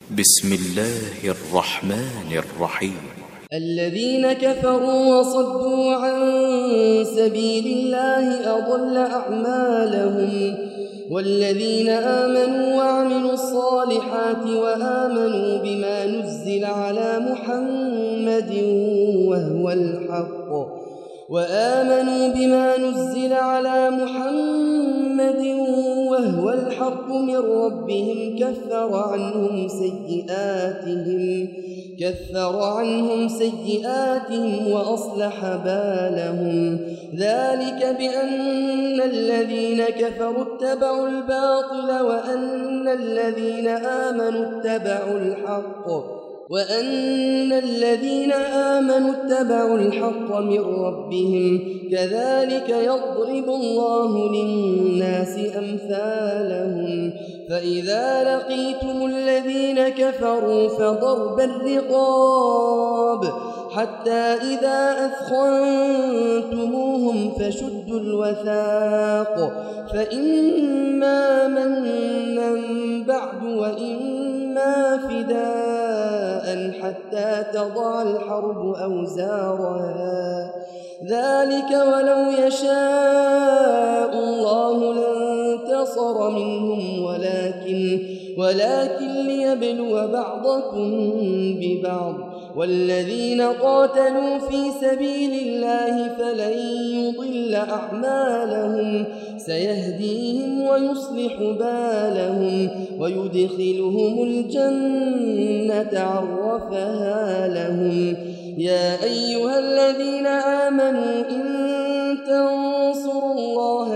بسم الله الرحمن الرحيم. الذين كفروا وصدوا عن سبيل الله أضل أعمالهم والذين آمنوا وعملوا الصالحات وآمنوا بما نزل على محمد وهو الحق من ربهم كفر عنهم سيئاتهم وأصلح بالهم. ذلك بأن الذين كفروا اتبعوا الباطل وأن الذين آمنوا اتبعوا الحق من ربهم. كذلك يضرب الله للناس أمثالهم. فإذا لقيتم الذين كفروا فضرب الرقاب حتى إذا أثخنتموهم فشدوا الوثاق فإما منا بعد وإما فداء حتى تضع الحرب أوزارها. ذلك ولو يشاء الله لانتصر منهم ولكن ليبلو بعضكم ببعض. والذين قاتلوا في سبيل الله فلن يضل أعمالهم سيهديهم ويصلح بالهم ويدخلهم الجنة عرفها لهم. يا أيها الذين آمنوا إن تنصروا الله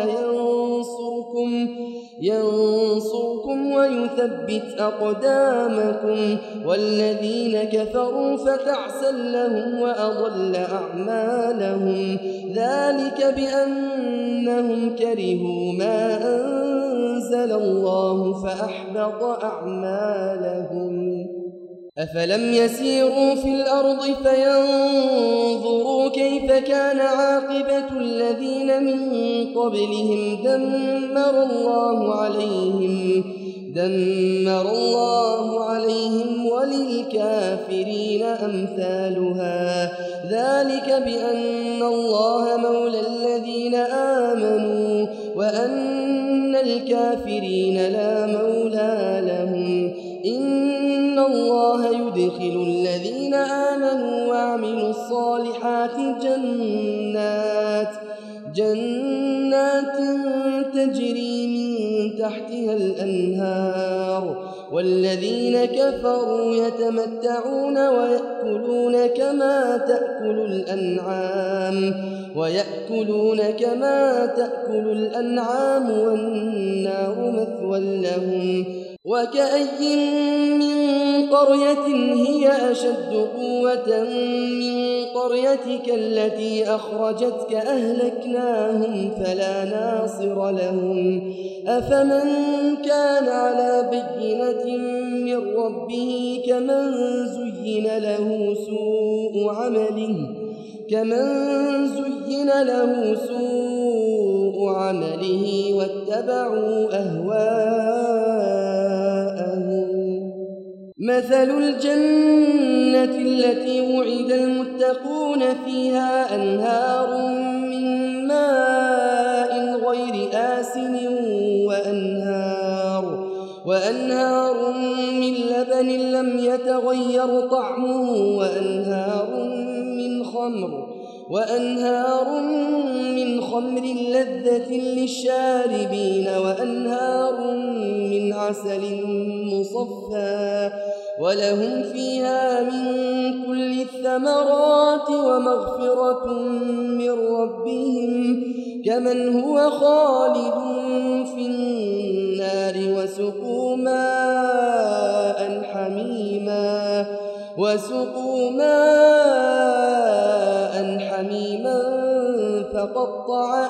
ينصركم ويثبت أقدامكم. والذين كفروا فتعسا لهم وأضل أعمالهم. ذلك بأنهم كرهوا ما أنزل الله فأحبط أعمالهم. أفلم يسيروا في الأرض فينظروا كيف كان عاقبة الذين من قبلهم دمر الله عليهم وللكافرين أمثالها. ذلك بأن الله مولى الذين آمنوا وأن الكافرين لا مولى لهم. إن الله يدخل الذين آمنوا وعملوا الصالحات جنات تجري من تحتها الأنهار. والذين كفروا يتمتعون ويأكلون كما تأكل الأنعام والنار مثوى لهم. وكأي من قرية هي أشد قوة من قريتك التي أخرجتك أهلكناهم فلا ناصر لهم. أفمن كان على بينة من ربه كمن زين له سوء عمله واتبعوا أهواءهم. مثل الجنة التي وعد المتقون فيها أنهار من ماء غير آسن وأنهار من لبن لم يتغير طعمه وأنهار من خمر لذة للشاربين وأنهار من عسل مصفى ولهم فيها من كل الثمرات ومغفرة من ربهم كمن هو خالد في النار وسقوا ماء حميما فقطع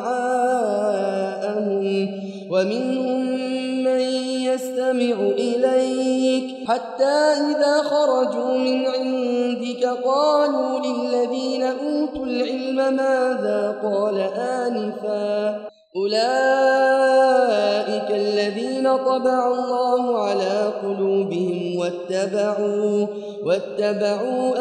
أمعاءهم. ومنهم من يستمع إليك حتى إذا خرجوا من عندك قالوا للذين أوتوا العلم ماذا قال آنفا أولئك الذين طبع الله على قلوبهم واتبعوا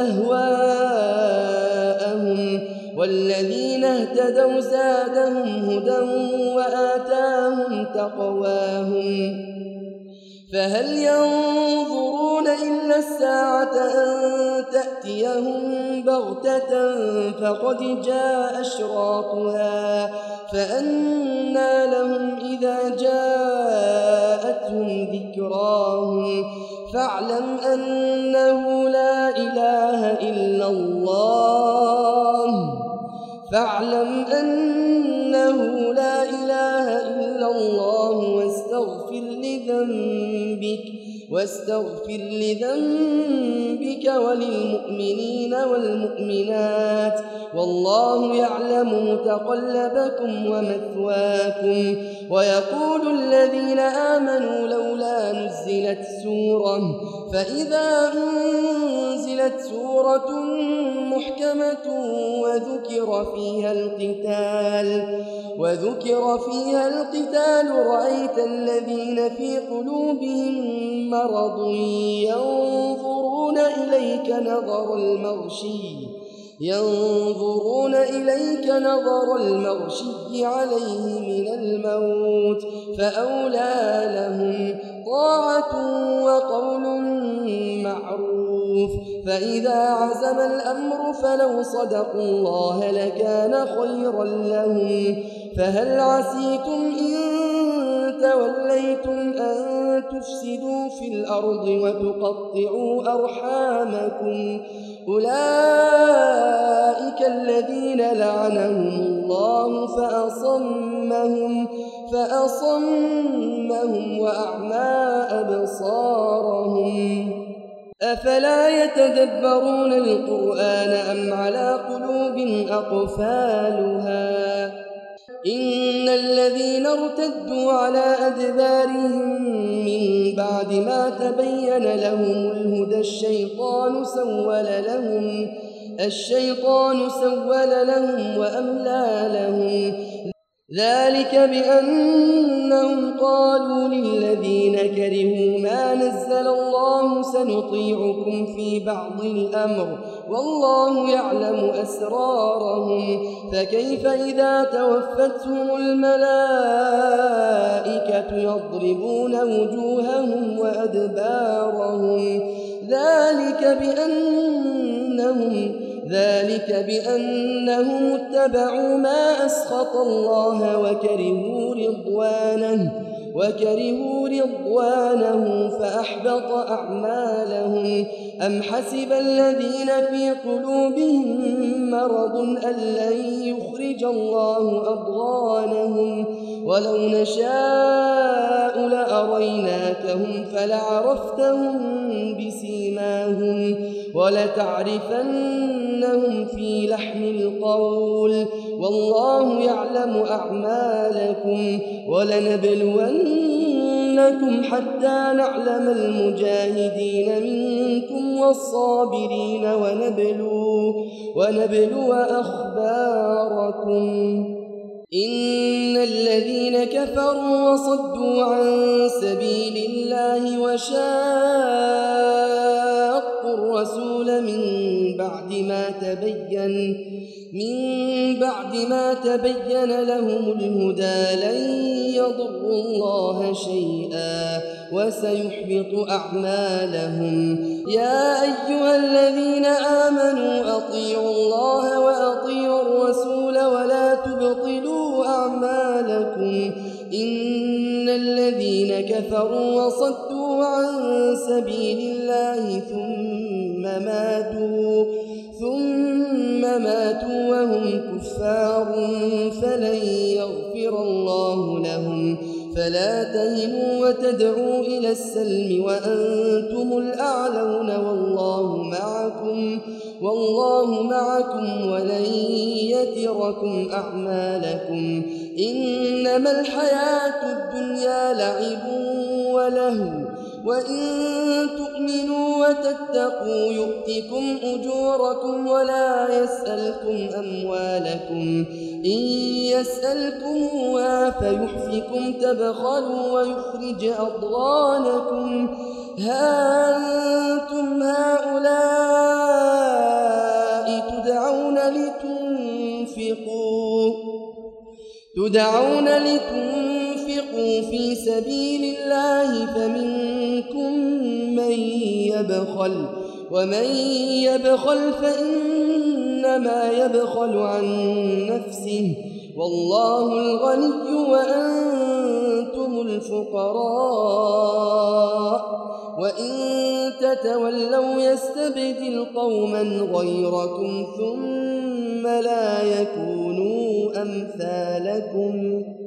أهواءهم والذين اهتدوا زادهم هدى وآتاهم تقواهم فهل ينظرون إلا الساعة أن تأتيهم بغتة فقد جاء أشراطها فأنى لهم إذا جاءتهم ذكراهم فاعلم أنه لا إله إلا الله واستغفر لذنبك وللمؤمنين والمؤمنات والله يعلم متقلبكم ومثواكم ويقول الذين آمنوا لولا نزلت سورة فإذا أنزلت سورة محكمة وذكر فيها القتال رأيت الذين في قلوبهم مرض ينظرون إليك نظر المغشي عليه من الموت فأولى لهم طاعة وقول معروف فإذا عزم الأمر فلو صدقوا الله لكان خيرا لهم فهل عسيتم إن توليتم أن تفسدوا في الأرض وتقطعوا أرحامكم أولئك الذين لعنهم الله فأصمهم وأعمى أبصارهم أفلا يتدبرون القرآن أم على قلوب أقفالها إن الذين ارتدوا على أدبارهم من بعد ما تبين لهم الهدى الشيطان سول لهم وأملى لهم ذلك بأنهم قالوا للذين كرهوا ما نزل الله سنطيعكم في بعض الأمر والله يعلم أسرارهم فكيف إذا توفتهم الملائكة يضربون وجوههم وأدبارهم ذلك بأنهم اتبعوا ما أسخط الله وكرهوا رضوانه فأحبط أعمالهم أم حسب الذين في قلوبهم مرض أن لن يخرج الله أضغانهم ولو نشاء لأريناكهم فلعرفتهم بسيماهم ولتعرفنهم في لحن القول والله يعلم أعمالكم ولنبلونكم حتى نعلم المجاهدين منكم والصابرين ونبلو أخباركم إن الذين كفروا وصدوا عن سبيل الله وشاقوا الرسول من بعد ما تبين لهم الهدى لن يضروا الله شيئا وسيحبط أعمالهم يا أيها الذين آمنوا أطيعوا الله وأطيعوا الرسول ولا تبطلوا أعمالكم إن الذين كفروا وصدوا عن سبيل الله ثم ماتوا وهم كفار فلن يغفر الله لهم فلا تهنوا وتدعوا إلى السلم وأنتم الأعلون والله معكم ولن يتركم أعمالكم إنما الحياة الدنيا لعب ولهو وإن تؤمنوا وتتقوا يؤتكم أجوركم ولا يسألكم أموالكم إن يسألكموها فيحفكم تبخلوا ويخرج أضغانكم ها أنتم هؤلاء تدعون لتنفقوا في سبيل الله فمنكم من يبخل ومن يبخل فإنما يبخل عن نفسه والله الغني وأنتم الفقراء وإن تتولوا يستبدل قوما غيركم ثم لا يكونوا أمثالكم